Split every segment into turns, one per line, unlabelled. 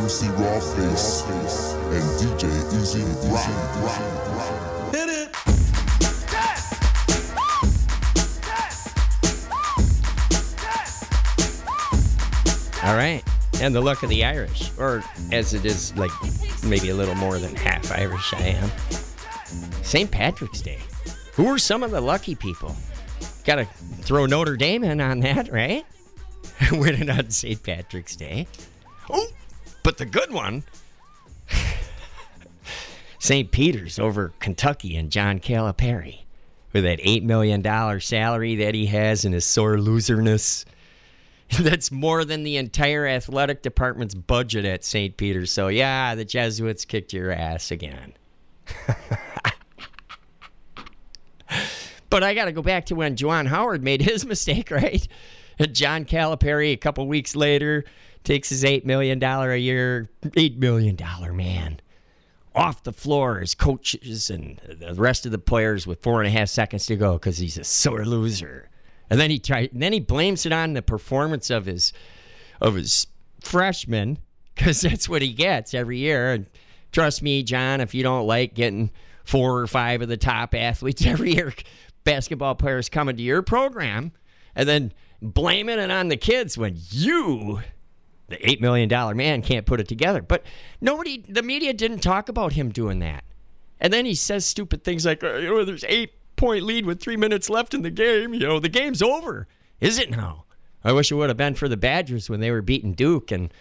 MC Rawface and DJ Easy Rock.
Hit it.
All right. And the luck of the Irish, or as it is, like, maybe a little more than half Irish I am. St. Patrick's Day. Who are some of the lucky people? Got to throw Notre Dame in on that, right? Winning on St. Patrick's Day. Oh, but the good one, St. Peter's over Kentucky and John Calipari with that $8 million salary that he has and his sore loserness. That's more than the entire athletic department's budget at St. Peter's. So, yeah, the Jesuits kicked your ass again. But I got to go back to when Juwan Howard made his mistake, right? And John Calipari, a couple weeks later, takes his $8 million a year, $8 million man, off the floor, his coaches and the rest of the players with 4.5 seconds to go because he's a sore loser. And then he blames it on the performance of his freshmen, because that's what he gets every year. And trust me, John, if you don't like getting 4 or 5 of the top athletes every year, basketball players coming to your program, and then blaming it on the kids when you, the $8 million man, can't put it together. But the media didn't talk about him doing that. And then he says stupid things like, there's 8-point lead with 3 minutes left in the game. The game's over. Is it now? I wish it would have been for the Badgers when they were beating Duke, and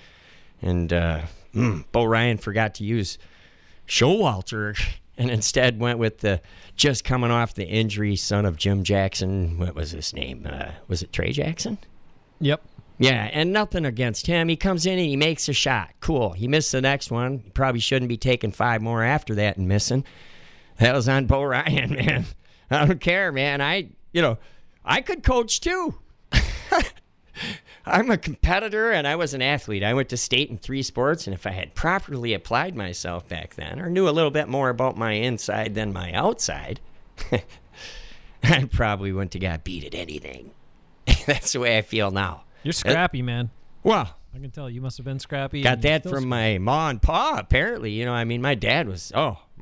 Bo Ryan forgot to use Showalter and instead went with the just coming off the injury son of Jim Jackson. What was his name? Was it Trey Jackson?
Yep.
Yeah, and nothing against him. He comes in and he makes a shot. Cool. He missed the next one. He probably shouldn't be taking 5 more after that and missing. That was on Bo Ryan, man. I don't care, man. I could coach too. I'm a competitor and I was an athlete. I went to state in 3 sports, and if I had properly applied myself back then or knew a little bit more about my inside than my outside, I probably wouldn't have got beat at anything. That's the way I feel now.
You're scrappy, man.
Well,
I can tell you must have been scrappy.
Got that from my ma and pa, apparently. My dad was,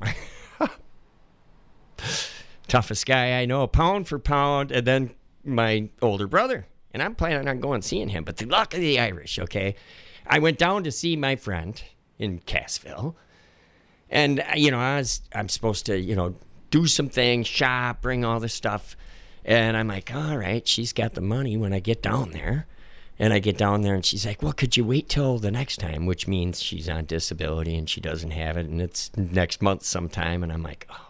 toughest guy I know, pound for pound, and then my older brother. And I'm planning on going and seeing him. But the luck of the Irish, okay? I went down to see my friend in Cassville. And, I'm supposed to, do some things, shop, bring all this stuff. And I'm like, all right, she's got the money when I get down there. And I get down there and she's like, well, could you wait till the next time? Which means she's on disability and she doesn't have it. And it's next month sometime. And I'm like, oh.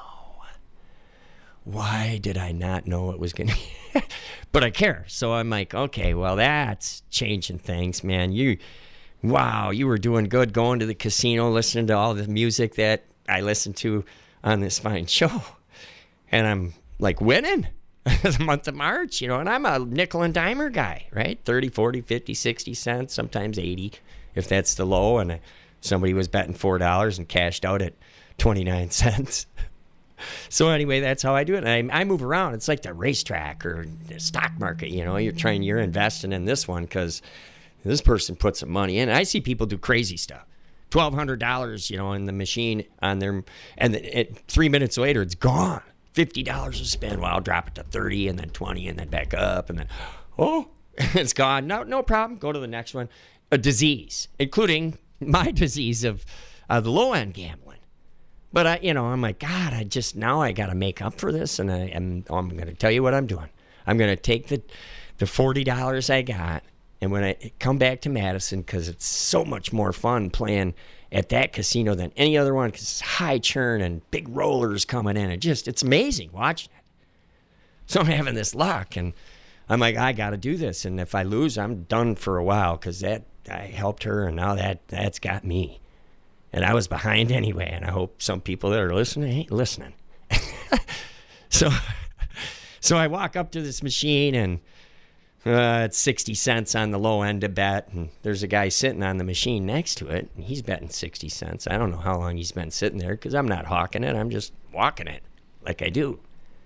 Why did I not know it was going to be? But I care. So I'm like, okay, well, that's changing things, man. You were doing good going to the casino, listening to all the music that I listened to on this fine show. And I'm like winning the month of March, and I'm a nickel and dimer guy, right? 30, 40, 50, 60 cents, sometimes 80, if that's the low. And somebody was betting $4 and cashed out at 29 cents. So anyway, that's how I do it. And I move around. It's like the racetrack or the stock market. You're investing in this one because this person put some money in. And I see people do crazy stuff. $1,200, in the machine on their, and 3 minutes later it's gone. $50 to spend. Well, I'll drop it to 30 and then 20 and then back up and then it's gone. No problem. Go to the next one. A disease, including my disease of the low end gambling. But I'm like, God, I got to make up for this, and I'm going to tell you what I'm doing. I'm going to take the $40 I got, and when I come back to Madison, because it's so much more fun playing at that casino than any other one, because it's high churn and big rollers coming in, and it's amazing watching it. So I'm having this luck, and I'm like, I got to do this, and if I lose, I'm done for a while, because I helped her, and now that's got me. And I was behind anyway, and I hope some people that are listening ain't listening. So I walk up to this machine, and it's 60 cents on the low end to bet, and there's a guy sitting on the machine next to it, and he's betting 60 cents. I don't know how long he's been sitting there because I'm not hawking it. I'm just walking it like I do.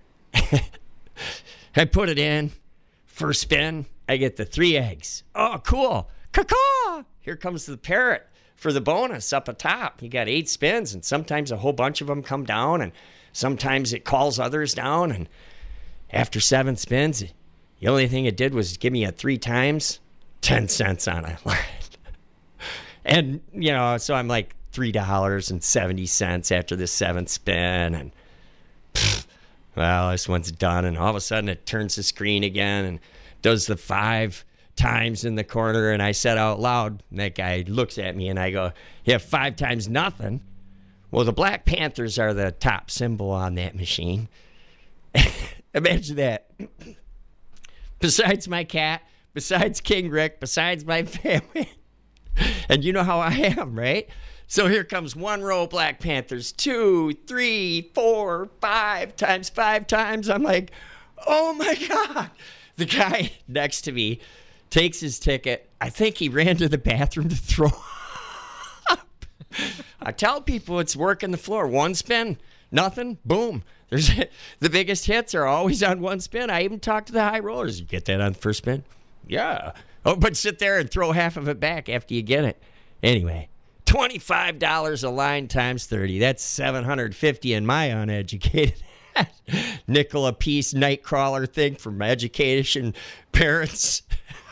I put it in. First spin, I get the 3 eggs. Oh, cool. Caw-caw! Here comes the parrot. for the bonus up atop. You got 8 spins, and sometimes a whole bunch of them come down, and sometimes it calls others down. And after 7 spins, the only thing it did was give me a 3 times, 10 cents on it. And, you know, so I'm like $3.70 after the 7th spin. And, well, this one's done. And all of a sudden it turns the screen again and does the 5 times in the corner. And I said out loud, and that guy looks at me and I go, yeah, 5 times nothing. Well, the Black Panthers are the top symbol on that machine. Imagine that. Besides my cat, besides King Rick, besides my family. And you know how I am, right? So here comes 1 row Black Panthers, 2, 3, 4, 5 times 5 times. I'm like, oh my God. The guy next to me takes his ticket. I think he ran to the bathroom to throw up. I tell people it's working the floor. 1 spin, nothing, boom. There's the biggest hits are always on 1 spin. I even talked to the high rollers. You get that on the first spin? Yeah. Oh, but sit there and throw half of it back after you get it. Anyway, $25 a line times 30. That's $750 in my uneducated nickel a piece nightcrawler thing from education parents.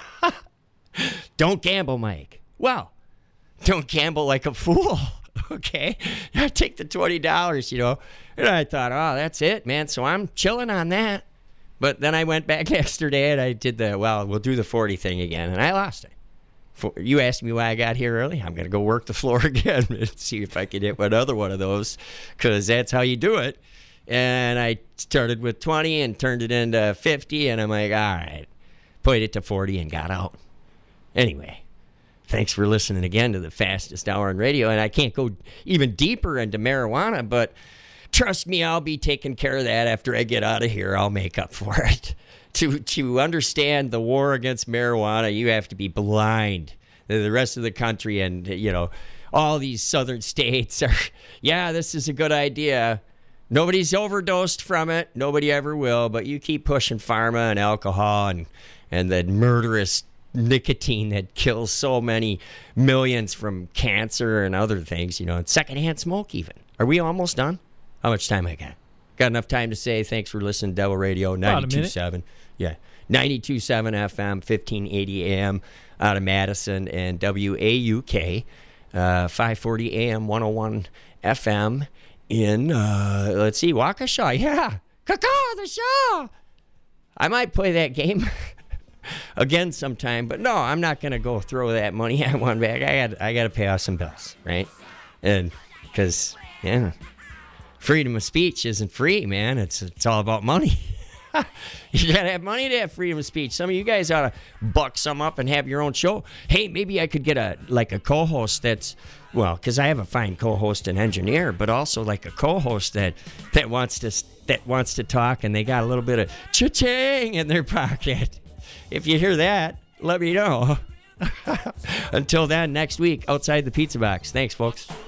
Don't gamble, Mike. Well, don't gamble like a fool. Okay, I take the $20, you know, and I thought, oh, that's it, man. So I'm chilling on that. But then I went back yesterday and I did we'll do the 40 thing again, and I lost it. You asked me why I got here early. I'm going to go work the floor again and see if I can hit another one of those, because that's how you do it. And I started with 20 and turned it into 50, and I'm like, all right, put it to 40 and got out. Anyway, thanks for listening again to the fastest hour on radio. And I can't go even deeper into marijuana, but trust me, I'll be taking care of that after I get out of here. I'll make up for it. To understand the war against marijuana, you have to be blind. The rest of the country and, you know, all these southern states are, yeah, this is a good idea. Nobody's overdosed from it. Nobody ever will. But you keep pushing pharma and alcohol and the murderous nicotine that kills so many millions from cancer and other things, you know, and secondhand smoke even. Are we almost done? How much time I got? Got enough time to say thanks for listening to Devil Radio 92.7. Yeah, 92.7 FM, 1580 AM out of Madison, and WAUK, 540 AM, 101 FM in, let's see, Waukesha. Yeah, the show. I might play that game again sometime, but no, I'm not going to go throw that money I won back. I got to pay off some bills, right? And because, yeah, freedom of speech isn't free, man. It's all about money. You gotta have money to have freedom of speech. Some of you guys ought to buck some up and have your own show. Hey, maybe I could get a co-host that's, well, because I have a fine co-host and engineer, but also like a co-host that wants to talk, and they got a little bit of cha-ching in their pocket. If you hear that, let me know. Until then, next week, outside the pizza box. Thanks, folks.